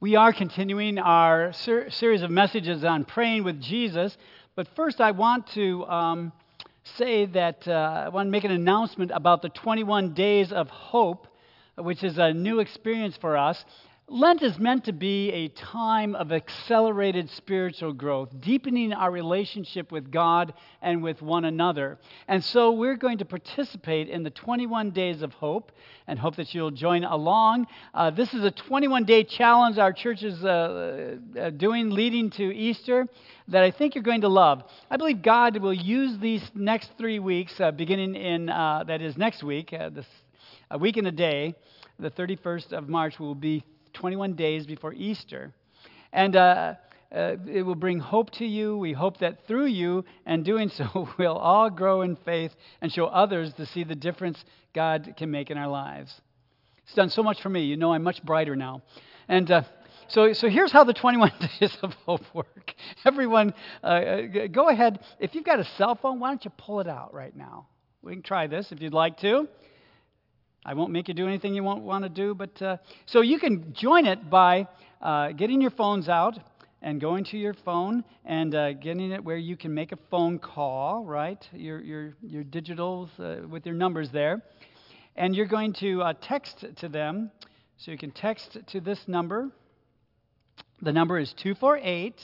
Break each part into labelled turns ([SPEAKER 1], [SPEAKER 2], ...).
[SPEAKER 1] We are continuing our series of messages on praying with Jesus, but first I want to say that I want to make an announcement about the 21 Days of Hope, which is a new experience for us. Lent is meant to be a time of accelerated spiritual growth, deepening our relationship with God and with one another. And so we're going to participate in the 21 Days of Hope and hope that you'll join along. This is a 21-day challenge our church is doing leading to Easter that I think you're going to love. I believe God will use these next 3 weeks, beginning in, that is next week, a week and a day, the 31st of March will be 21 days before Easter. And it will bring hope to you. We hope that through you and doing so, we'll all grow in faith and show others to see the difference God can make in our lives. It's done so much for me. You know I'm much brighter now. And so here's how the 21 Days of Hope work. Everyone, go ahead. If you've got a cell phone, why don't you pull it out right now? We can try this if you'd like to. I won't make you do anything you won't want to do, but so you can join it by getting your phones out and going to your phone and getting it where you can make a phone call, right? Your digitals with your numbers there, and you're going to text to them. So you can text to this number. The number is 248.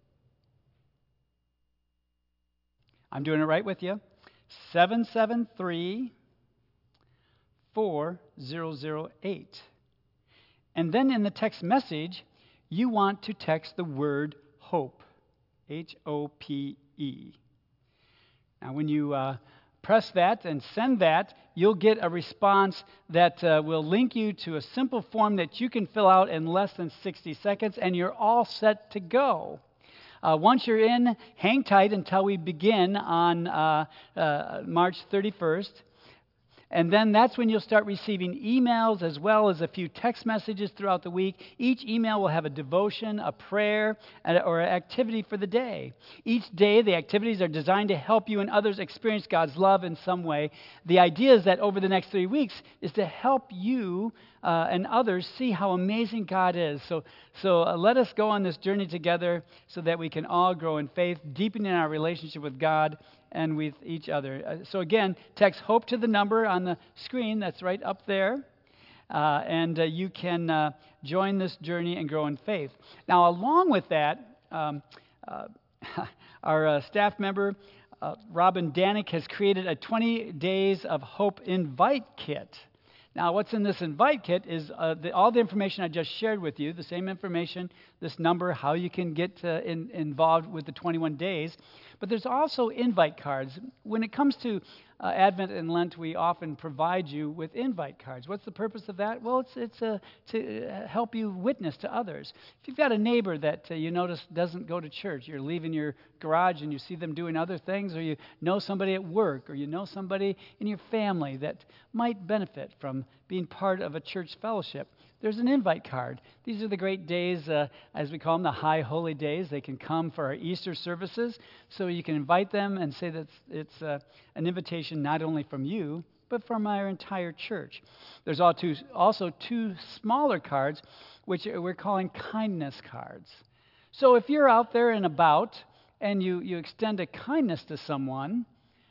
[SPEAKER 1] I'm doing it right with you. 773. 4008. And then in the text message, you want to text the word hope, H-O-P-E. Now, when you press that and send that, you'll get a response that will link you to a simple form that you can fill out in less than 60 seconds, and you're all set to go. Once you're in, hang tight until we begin on March 31st. And then that's when you'll start receiving emails as well as a few text messages throughout the week. Each email will have a devotion, a prayer, or an activity for the day. Each day, the activities are designed to help you and others experience God's love in some way. The idea is that over the next 3 weeks is to help you and others see how amazing God is. So let us go on this journey together so that we can all grow in faith, deepening our relationship with God and with each other. So again, text HOPE to the number on the screen that's right up there, and you can join this journey and grow in faith. Now, along with that, our staff member, Robin Danick, has created a 20 Days of Hope invite kit. Now, what's in this invite kit is all the information I just shared with you, the same information, this number, how you can get involved with the 21 days. But there's also invite cards. When it comes to Advent and Lent, we often provide you with invite cards. What's the purpose of that? Well, it's to help you witness to others. If you've got a neighbor that you notice doesn't go to church, you're leaving your garage and you see them doing other things, or you know somebody at work, or you know somebody in your family that might benefit from being part of a church fellowship, there's an invite card. These are the great days, as we call them, the high holy days. They can come for our Easter services, so you can invite them and say that it's an invitation not only from you, but from our entire church. There's also two smaller cards, which we're calling kindness cards. So if you're out there and about, and you extend a kindness to someone,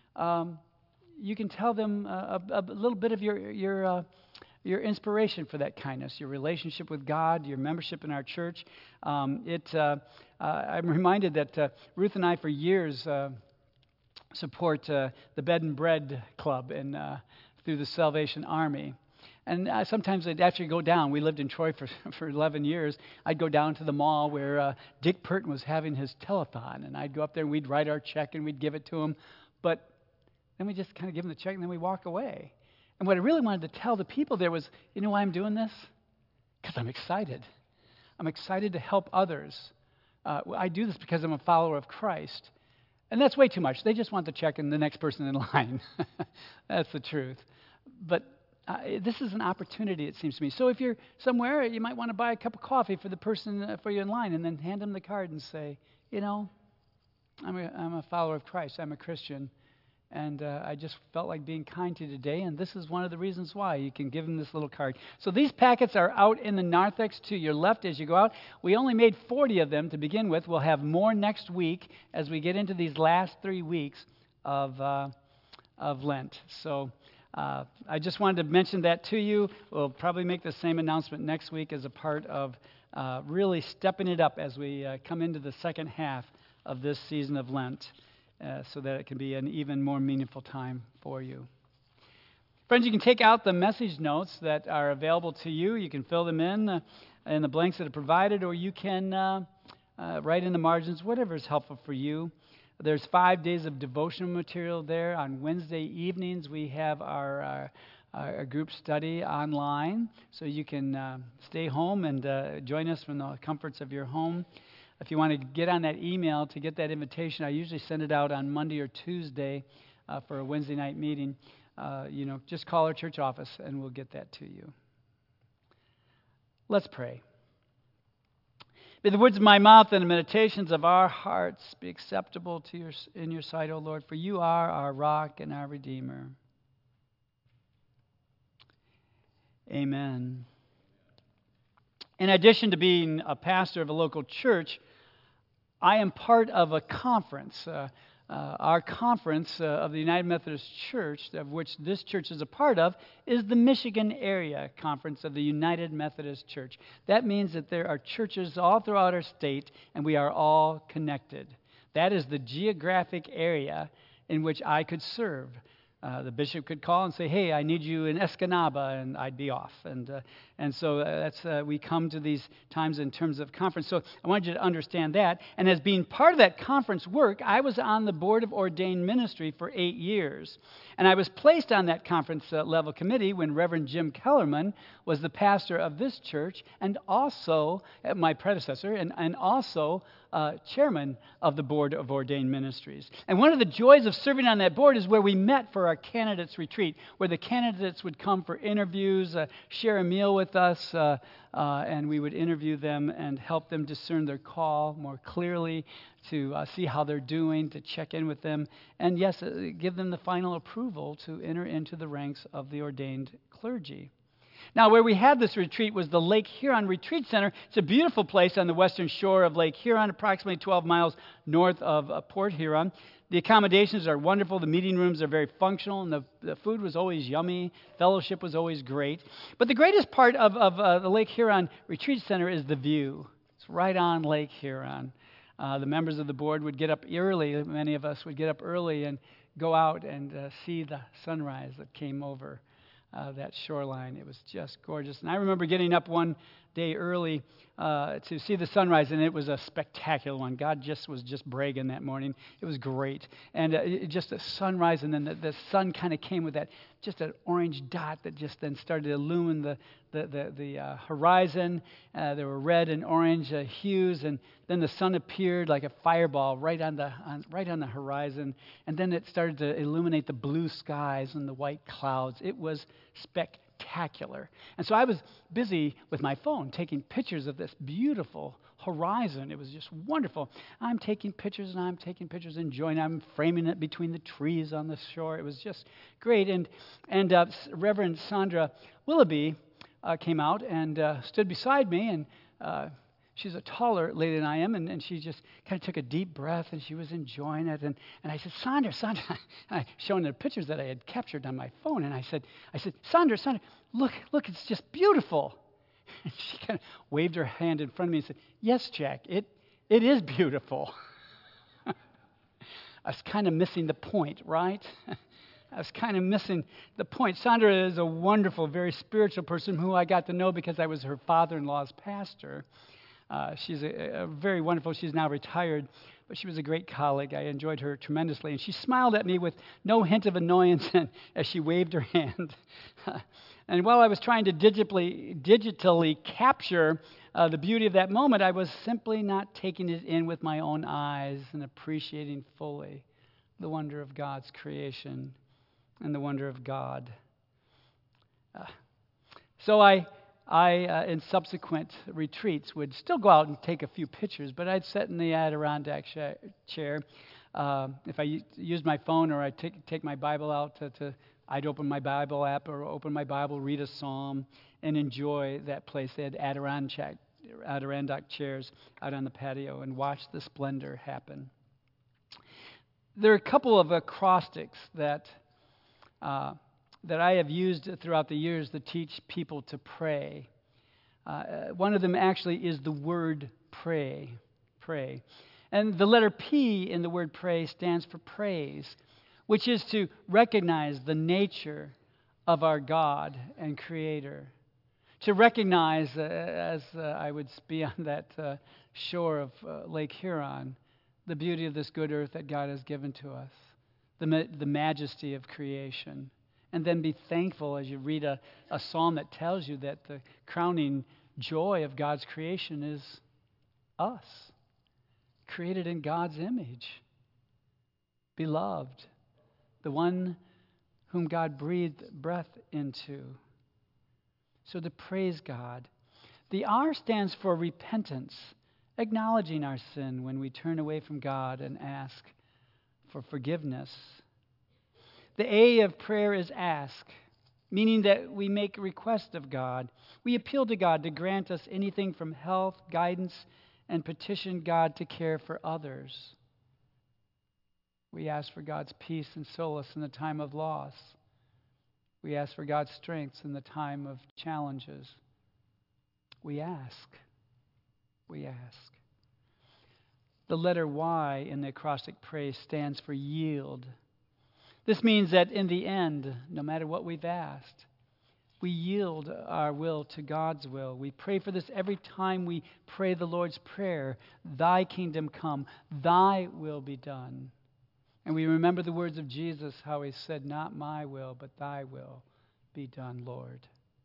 [SPEAKER 1] you can tell them a little bit of your inspiration for that kindness, your relationship with God, your membership in our church. I'm reminded that Ruth and I, for years, support the Bed and Bread Club through the Salvation Army. And sometimes I'd actually go down. We lived in Troy for 11 years. I'd go down to the mall where Dick Purton was having his telethon, and I'd go up there and we'd write our check and we'd give it to him. But then we just kind of give him the check and then we walk away. And what I really wanted to tell the people there was, you know why I'm doing this? Because I'm excited. I'm excited to help others. I do this because I'm a follower of Christ. And that's way too much. They just want the check and the next person in line. That's the truth. But this is an opportunity, it seems to me. So if you're somewhere, you might want to buy a cup of coffee for the person for you in line and then hand them the card and say, you know, I'm a follower of Christ. I'm a Christian. And I just felt like being kind to you today, and this is one of the reasons why. You can give them this little card. So these packets are out in the narthex to your left as you go out. We only made 40 of them to begin with. We'll have more next week as we get into these last 3 weeks of Lent. So I just wanted to mention that to you. We'll probably make the same announcement next week as a part of really stepping it up as we come into the second half of this season of Lent. So that it can be an even more meaningful time for you. Friends, you can take out the message notes that are available to you. You can fill them in the blanks that are provided, or you can write in the margins, whatever is helpful for you. There's 5 days of devotional material there. On Wednesday evenings, we have our group study online, so you can stay home and join us from the comforts of your home. If you want to get on that email to get that invitation, I usually send it out on Monday or Tuesday for a Wednesday night meeting. Just call our church office and we'll get that to you. Let's pray. May the words of my mouth and the meditations of our hearts be acceptable in your sight, O Lord, for you are our rock and our Redeemer. Amen. In addition to being a pastor of a local church, I am part of a conference. Our conference of the United Methodist Church, of which this church is a part of, is the Michigan Area Conference of the United Methodist Church. That means that there are churches all throughout our state, and we are all connected. That is the geographic area in which I could serve. The bishop could call and say, "Hey, I need you in Escanaba," and I'd be off. And so that's we come to these times in terms of conference. So I wanted you to understand that. And as being part of that conference work, I was on the board of ordained ministry for 8 years. And I was placed on that conference level committee when Reverend Jim Kellerman was the pastor of this church, and also my predecessor, and also chairman of the board of ordained ministries. And one of the joys of serving on that board is where we met for our candidates retreat, where the candidates would come for interviews, share a meal with us, and we would interview them and help them discern their call more clearly, to see how they're doing, to check in with them, and yes, give them the final approval to enter into the ranks of the ordained clergy. Now, where we had this retreat was the Lake Huron Retreat Center. It's a beautiful place on the western shore of Lake Huron, approximately 12 miles north of Port Huron. The accommodations are wonderful. The meeting rooms are very functional, and the food was always yummy. Fellowship was always great. But the greatest part of the Lake Huron Retreat Center is the view. It's right on Lake Huron. The members of the board would get up early. Many of us would get up early and go out and see the sunrise that came over that shoreline. It was just gorgeous. And I remember getting up one day early to see the sunrise, and it was a spectacular one. God was just bragging that morning. It was great. And just a sunrise, and then the sun kind of came with that, just an orange dot that just then started to illumine the horizon. There were red and orange hues, and then the sun appeared like a fireball right on the horizon, and then it started to illuminate the blue skies and the white clouds. It was spectacular. And so I was busy with my phone taking pictures of this beautiful horizon. It was just wonderful. I'm taking pictures, enjoying it. I'm framing it between the trees on the shore. It was just great. And Reverend Sandra Willoughby came out and stood beside me, and she's a taller lady than I am, and she just kind of took a deep breath, and she was enjoying it. And I said, Sandra, and I showing the pictures that I had captured on my phone, and I said, Sandra, look, it's just beautiful. And she kind of waved her hand in front of me and said, yes, Jack, it is beautiful. I was kind of missing the point, right? I was kind of missing the point. Sandra is a wonderful, very spiritual person who I got to know because I was her father-in-law's pastor. She's a very wonderful, she's now retired, but she was a great colleague. I enjoyed her tremendously. And she smiled at me with no hint of annoyance as she waved her hand. And while I was trying to digitally capture the beauty of that moment, I was simply not taking it in with my own eyes and appreciating fully the wonder of God's creation and the wonder of God. So I, in subsequent retreats, would still go out and take a few pictures, but I'd sit in the Adirondack chair if I used my phone or I take my Bible out I'd open my Bible app or open my Bible, read a psalm, and enjoy that place. They had Adirondack chairs out on the patio and watch the splendor happen. There are a couple of acrostics that I have used throughout the years to teach people to pray. One of them actually is the word pray. And the letter P in the word pray stands for praise, which is to recognize the nature of our God and Creator. To recognize, as I would be on that shore of Lake Huron, the beauty of this good earth that God has given to us, the majesty of creation. And then be thankful as you read a psalm that tells you that the crowning joy of God's creation is us, created in God's image, beloved, the one whom God breathed breath into. So to praise God. The R stands for repentance, acknowledging our sin when we turn away from God and ask for forgiveness. The A of prayer is ask, meaning that we make request of God. We appeal to God to grant us anything from health, guidance, and petition God to care for others. We ask for God's peace and solace in the time of loss. We ask for God's strength in the time of challenges. We ask. The letter Y in the acrostic praise stands for yield. This means that in the end, no matter what we've asked, we yield our will to God's will. We pray for this every time we pray the Lord's Prayer. Thy kingdom come, thy will be done. And we remember the words of Jesus, how he said, not my will, but thy will be done, Lord.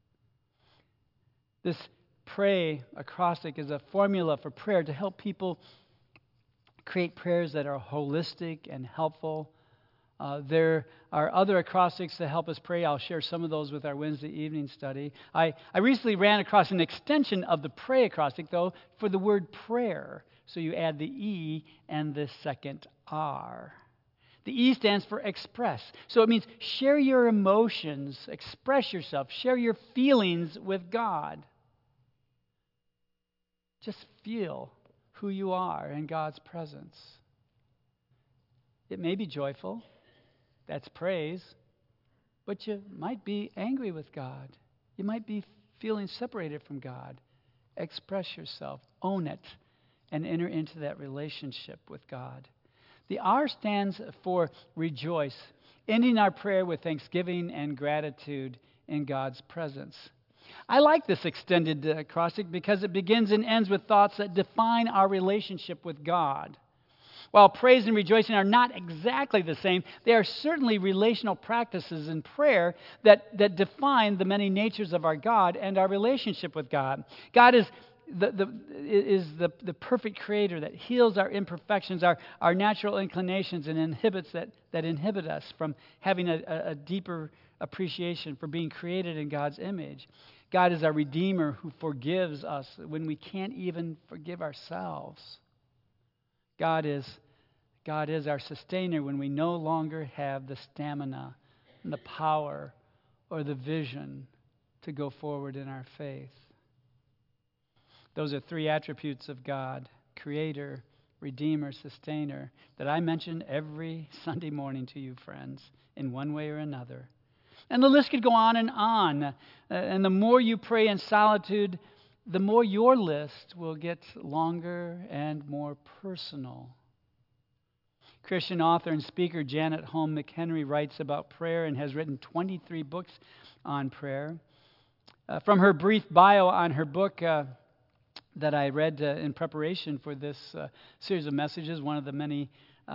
[SPEAKER 1] This pray acrostic is a formula for prayer to help people create prayers that are holistic and helpful. There are other acrostics to help us pray. I'll share some of those with our Wednesday evening study. I recently ran across an extension of the pray acrostic, though, for the word prayer. So you add the E and the second R. The E stands for express. So it means share your emotions, express yourself, share your feelings with God. Just feel who you are in God's presence. It may be joyful. That's praise. But you might be angry with God. You might be feeling separated from God. Express yourself. Own it. And enter into that relationship with God. The R stands for rejoice, ending our prayer with thanksgiving and gratitude in God's presence. I like this extended acrostic because it begins and ends with thoughts that define our relationship with God. While praise and rejoicing are not exactly the same, they are certainly relational practices in prayer that define the many natures of our God and our relationship with God. God is the perfect creator that heals our imperfections, our natural inclinations, and that inhibit us from having a deeper appreciation for being created in God's image. God is our Redeemer who forgives us when we can't even forgive ourselves. God is our sustainer when we no longer have the stamina and the power or the vision to go forward in our faith. Those are three attributes of God: Creator, Redeemer, Sustainer, that I mention every Sunday morning to you, friends, in one way or another. And the list could go on. And the more you pray in solitude, the more your list will get longer and more personal. Christian author and speaker Janet Holm McHenry writes about prayer and has written 23 books on prayer. From her brief bio on her book that I read in preparation for this series of messages, one of the many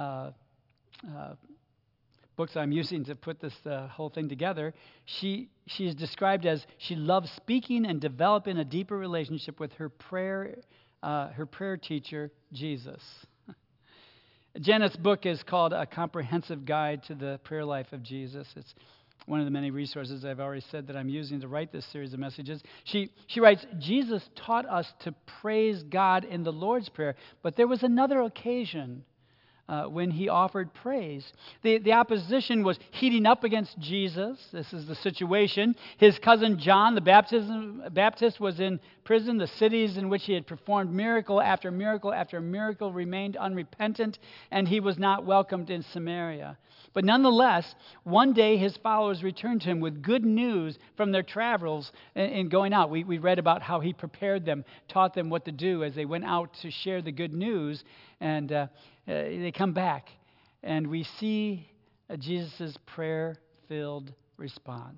[SPEAKER 1] books I'm using to put this whole thing together, she is described as she loves speaking and developing a deeper relationship with her prayer teacher, Jesus. Janet's book is called A Comprehensive Guide to the Prayer Life of Jesus. It's one of the many resources I've already said that I'm using to write this series of messages. She writes, Jesus taught us to praise God in the Lord's Prayer, but there was another occasion when he offered praise. The opposition was heating up against Jesus. This is the situation. His cousin John, the Baptist, was in prison. The cities in which he had performed miracle after miracle after miracle remained unrepentant, and he was not welcomed in Samaria. But nonetheless, one day his followers returned to him with good news from their travels in going out. We read about how he prepared them, taught them what to do as they went out to share the good news, and they come back, and we see Jesus' prayer-filled response.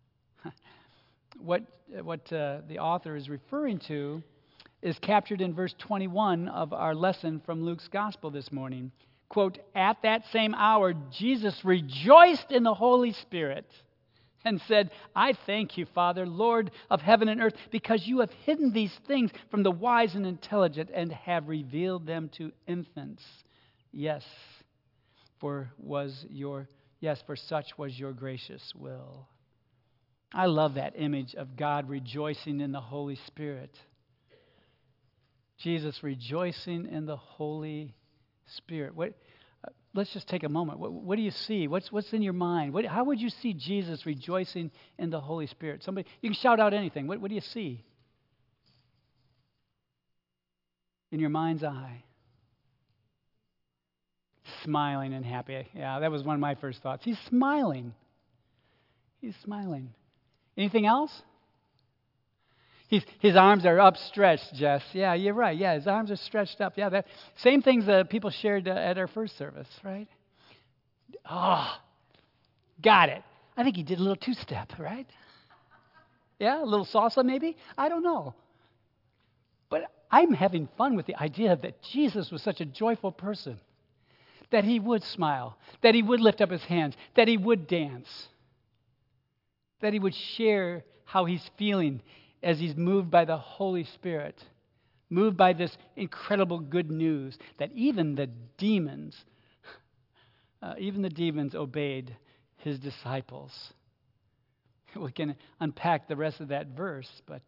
[SPEAKER 1] What the author is referring to is captured in verse 21 of our lesson from Luke's Gospel this morning. Quote, "At that same hour, Jesus rejoiced in the Holy Spirit and said, 'I thank you, Father, Lord of heaven and earth, because you have hidden these things from the wise and intelligent and have revealed them to infants. Yes, for such was your gracious will.'" I love that image of God rejoicing in the Holy Spirit. Jesus rejoicing in the Holy Spirit. Let's just take a moment. What do you see? What's in your mind? How would you see Jesus rejoicing in the Holy Spirit? Somebody, you can shout out anything. What do you see in your mind's eye? Smiling and happy. Yeah, that was one of my first thoughts. He's smiling. He's smiling. Anything else? His arms are upstretched, Jess. Yeah, you're right. Yeah, his arms are stretched up. Yeah, that same things that people shared at our first service, right? Oh, got it. I think he did a little two-step, right? Yeah, a little salsa maybe? I don't know. But I'm having fun with the idea that Jesus was such a joyful person, that he would smile, that he would lift up his hands, that he would dance, that he would share how he's feeling as he's moved by the Holy Spirit, moved by this incredible good news that even the demons obeyed his disciples. We can unpack the rest of that verse, but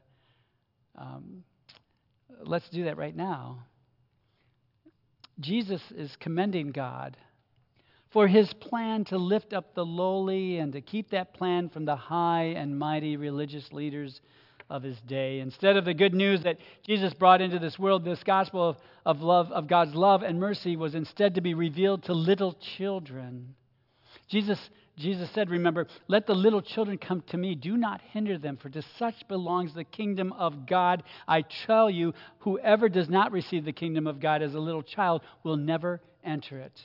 [SPEAKER 1] let's do that right now. Jesus is commending God for his plan to lift up the lowly and to keep that plan from the high and mighty religious leaders of his day. Instead of the good news that Jesus brought into this world, this gospel of God's love and mercy was instead to be revealed to little children. Jesus said, remember, "Let the little children come to me. Do not hinder them, for to such belongs the kingdom of God. I tell you, whoever does not receive the kingdom of God as a little child will never enter it."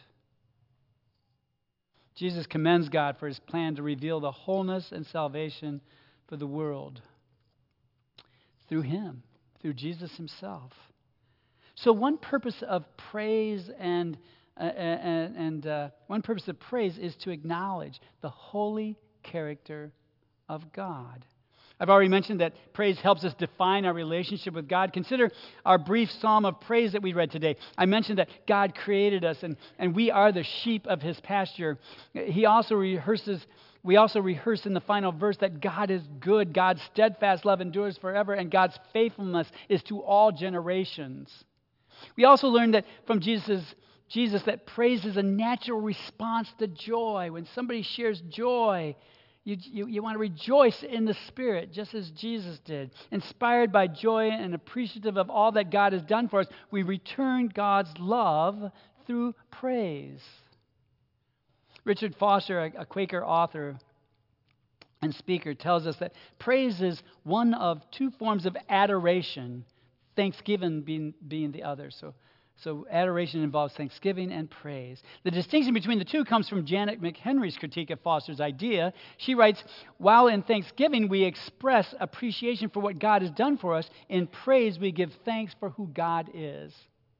[SPEAKER 1] Jesus commends God for his plan to reveal the wholeness and salvation for the world through him, through Jesus himself. So one purpose of praise is to acknowledge the holy character of God. I've already mentioned that praise helps us define our relationship with God. Consider our brief psalm of praise that we read today. I mentioned that God created us and we are the sheep of his pasture. We also rehearse in the final verse that God is good, God's steadfast love endures forever, and God's faithfulness is to all generations. We also learned that from Jesus that praise is a natural response to joy. When somebody shares joy, you want to rejoice in the Spirit, just as Jesus did. Inspired by joy and appreciative of all that God has done for us, we return God's love through praise. Richard Foster, a Quaker author and speaker, tells us that praise is one of two forms of adoration, thanksgiving being the other. So adoration involves thanksgiving and praise. The distinction between the two comes from Janet McHenry's critique of Foster's idea. She writes, "While in thanksgiving we express appreciation for what God has done for us, in praise we give thanks for who God is."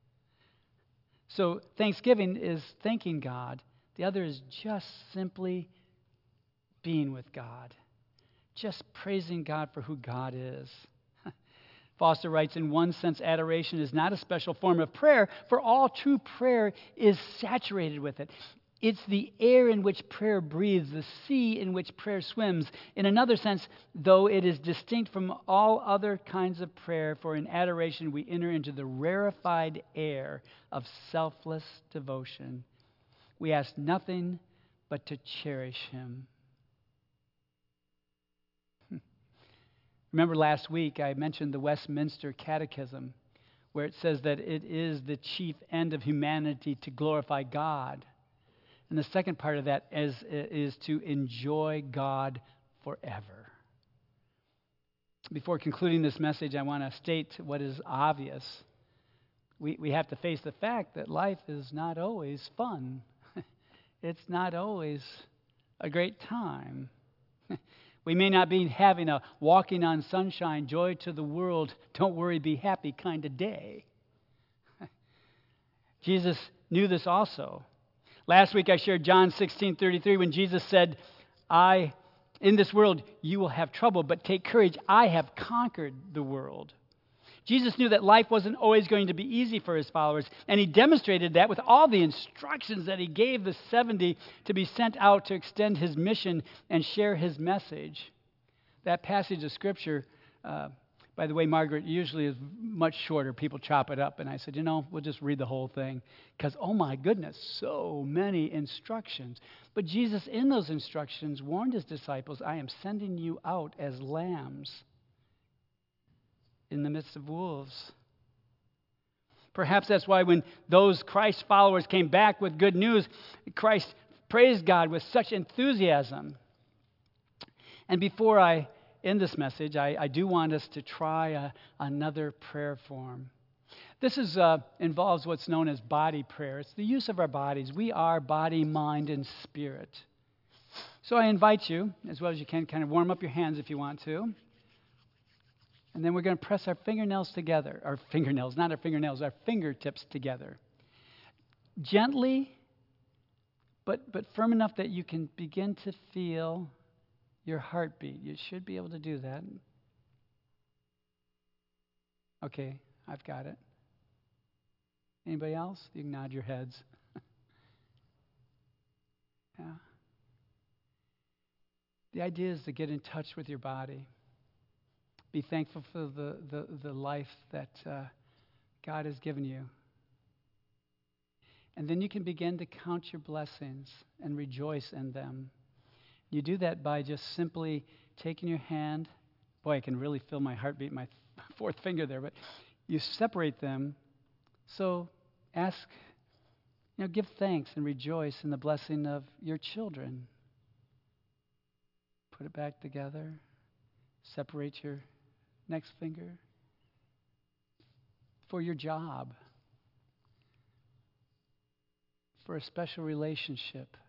[SPEAKER 1] So thanksgiving is thanking God. The other is just simply being with God, just praising God for who God is. Foster writes, in one sense, adoration is not a special form of prayer, for all true prayer is saturated with it. It's the air in which prayer breathes, the sea in which prayer swims. In another sense, though it is distinct from all other kinds of prayer, for in adoration we enter into the rarefied air of selfless devotion. We ask nothing but to cherish Him. Remember last week I mentioned the Westminster Catechism, where it says that it is the chief end of humanity to glorify God. And the second part of that is to enjoy God forever. Before concluding this message, I want to state what is obvious. We have to face the fact that life is not always fun. It's not always a great time. We may not be having a walking on sunshine, joy to the world, don't worry, be happy kind of day. Jesus knew this also. Last week I shared John 16:33 when Jesus said, in this world you will have trouble, but take courage, I have conquered the world. Jesus knew that life wasn't always going to be easy for his followers, and he demonstrated that with all the instructions that he gave the 70 to be sent out to extend his mission and share his message. That passage of Scripture, by the way, Margaret, usually is much shorter. People chop it up, and I said, we'll just read the whole thing, because, oh my goodness, so many instructions. But Jesus, in those instructions, warned his disciples, I am sending you out as lambs in the midst of wolves. Perhaps that's why when those Christ followers came back with good news, Christ praised God with such enthusiasm. And before I end this message, I do want us to try another prayer form. This involves what's known as body prayer. It's the use of our bodies. We are body, mind, and spirit. So I invite you, as well as you can, kind of warm up your hands if you want to. And then we're going to press our fingernails together. Our fingernails, not our fingernails, our fingertips together. Gently, but firm enough that you can begin to feel your heartbeat. You should be able to do that. Okay, I've got it. Anybody else? You can nod your heads. Yeah. The idea is to get in touch with your body. Be thankful for the life that God has given you. And then you can begin to count your blessings and rejoice in them. You do that by just simply taking your hand. Boy, I can really feel my heartbeat, my fourth finger there. But you separate them. So give thanks and rejoice in the blessing of your children. Put it back together. Separate your next finger. For your job. For a special relationship.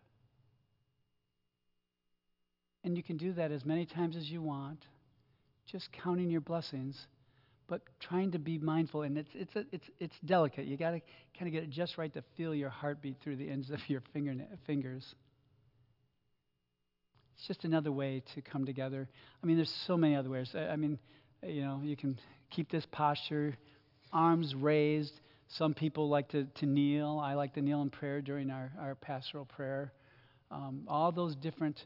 [SPEAKER 1] And you can do that as many times as you want, just counting your blessings, but trying to be mindful. And it's delicate. You got to kind of get it just right to feel your heartbeat through the ends of your fingers. It's just another way to come together. There's so many other ways. You can keep this posture, arms raised. Some people like to kneel. I like to kneel in prayer during our pastoral prayer. All those different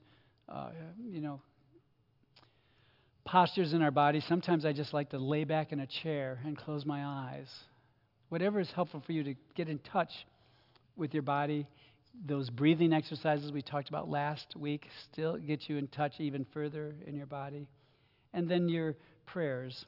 [SPEAKER 1] postures in our body. Sometimes I just like to lay back in a chair and close my eyes. Whatever is helpful for you to get in touch with your body. Those breathing exercises we talked about last week still get you in touch even further in your body. And then your prayers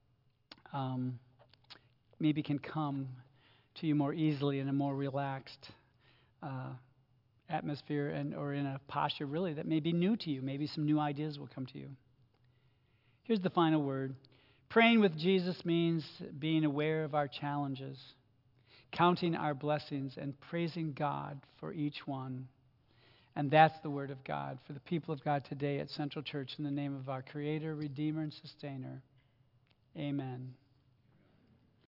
[SPEAKER 1] maybe can come to you more easily in a more relaxed atmosphere or in a posture really that may be new to you. Maybe some new ideas will come to you. Here's the final word. Praying with Jesus means being aware of our challenges, counting our blessings, and praising God for each one. And that's the word of God for the people of God today at Central Church in the name of our Creator, Redeemer, and Sustainer. Amen.